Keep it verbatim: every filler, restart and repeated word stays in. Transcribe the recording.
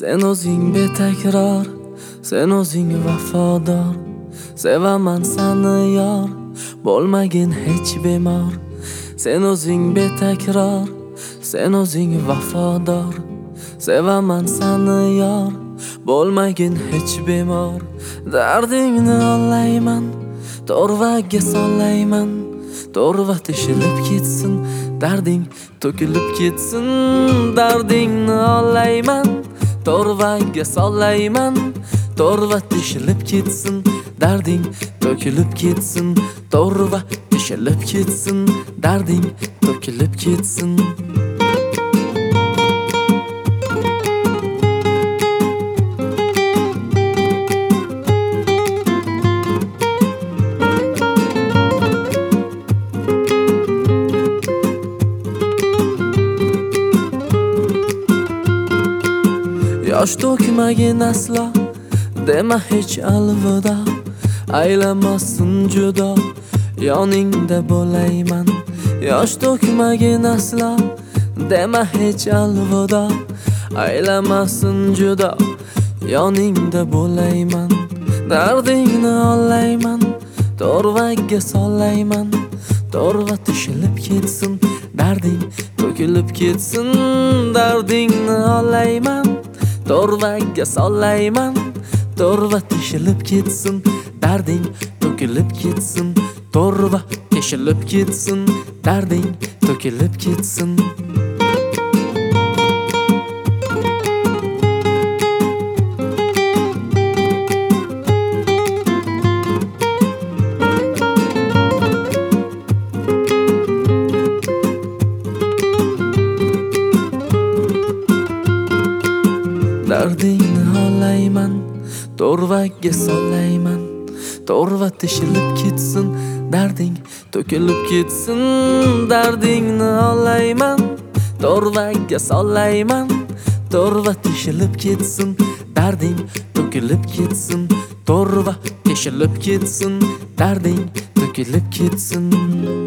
Sen o'zing betakror, sen o'zing vafodor. Sevaman seni yor, bo'lmagin hech bemor. Sen o'zing betakror, sen o'zing vafodor. Sevaman seni yor, bo'lmagin hech bemor. Dardingni ollayman, to'rvaga sollayman. To'rva teshilib ketsin, darding to'kilib ketsin. Dardingni ollayman, to'rvaga sollayman. To'rva teshilib ketsin, darding to'kilib ketsin. To'rva teshilib ketsin, darding to'kilib ketsin. Yosh to'kmagin aslo, dema hech alvido. Aylamasin judo, yoningda bo'layman. Yosh to'kmagin aslo, dema hech alvido. Aylamasin judo, yoningda bo'layman. Dardingni ollayman, to'rvaga sollayman. To'rva teshilib ketsin, darding to'kilib ketsin. Dardingni ollayman, to'rvaga sollayman. To'rva teshilib ketsin, darding to'kilib ketsin. To'rva teshilib ketsin, darding to'kilib ketsin. Dardingni ollayman, to'rvaga sollayman. To'rva teshilib ketsin, darding to'kilib ketsin. Dardingni ollayman, to'rvaga sollayman. To'rva teshilib ketsin, darding to'kilib ketsin. To'rva teshilib ketsin, darding to'kilib ketsin.